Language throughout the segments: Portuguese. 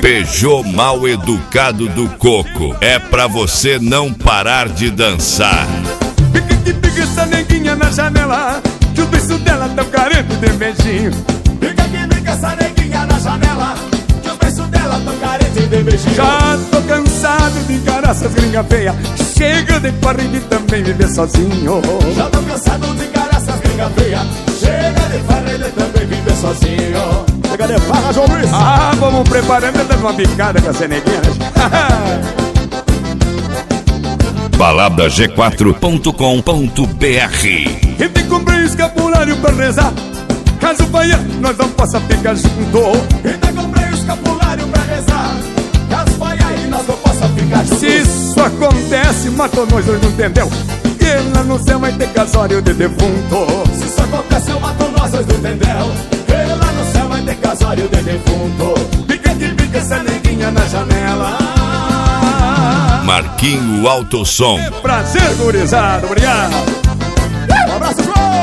Peugeot mal educado do Coco. É pra você não parar de dançar. Fica que fica essa neguinha na janela, que o beijo dela tão carente de beijinho. Fica que fica essa neguinha na janela, que os beijos dela tão carentes de beijinho. Já tô cansado de encarar essas gringas feias, chega de parrilha e também viver sozinho. Já tô cansado de encarar essas gringas feias, chega de farrelha e também viver sozinho. Chega de farra, João Luiz. Ah, vamos preparando, dando uma bicada com essa neguinha. BaladaG4.com.br. E te comprei escapulário pra rezar, caso falhar, nós não possa ficar junto. E te comprei escapulário pra rezar, caso falhar e nós não possa ficar junto. Se isso acontece, matou nós dois, não entendeu? E lá no céu vai ter casório de defunto. Se isso acontece, eu mato nós dois, não entendeu? E lá no céu vai ter casório de defunto. Fica que fica essa neguinha na janela. Marquinho Alto Som. Prazer, gurizada, obrigado. Um abraço, João.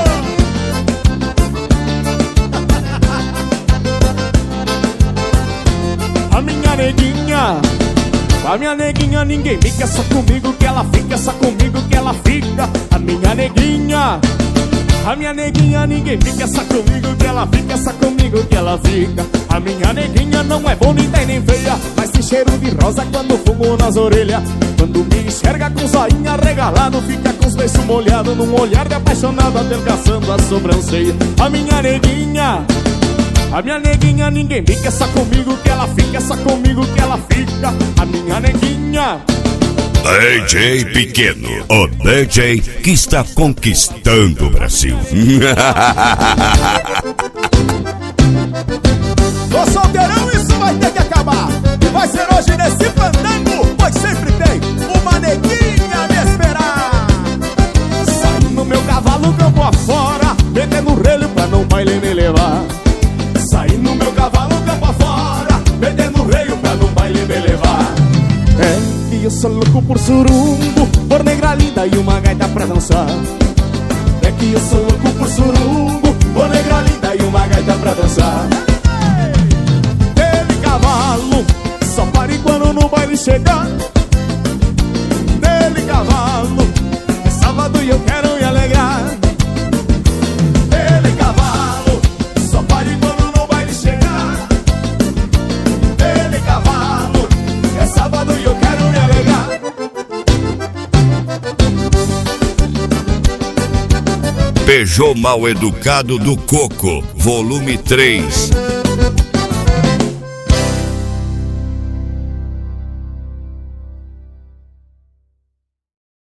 A minha neguinha, ninguém fica, só comigo que ela fica, só comigo que ela fica. A minha neguinha, ninguém fica, só comigo que ela fica, só comigo que ela fica. A minha neguinha não é bonita e nem feia, mas tem cheiro de rosa quando fumo nas orelhas. Quando me enxerga com zoinho arregalado, fica com os beiços molhados, num olhar de apaixonado, adelgaçando a sobrancelha. A minha neguinha, ninguém fica, só comigo que ela fica, só comigo que ela fica. A minha neguinha. DJ Pequeno, o DJ que está conquistando o Brasil. Tô solteirão, isso vai ter que acabar. E vai ser hoje nesse fandango, pois sempre tem uma neguinha a me esperar. Saí no meu cavalo campo afora, metendo o relho pra não baile me levar. Saí no meu cavalo campo afora, metendo o reio pra não baile me levar. É que eu sou louco por surumbo, por negra linda e uma gaita pra dançar. É que eu sou louco por surumbo, por negra linda e uma gaita pra dançar. Dele cavalo, só pare quando no baile chegar. Dele cavalo, é sábado e eu quero me alegrar. Dele cavalo, só pare quando no baile chegar. Dele cavalo, é sábado e eu quero me alegrar. Peugeot mal educado do Coco, volume 3.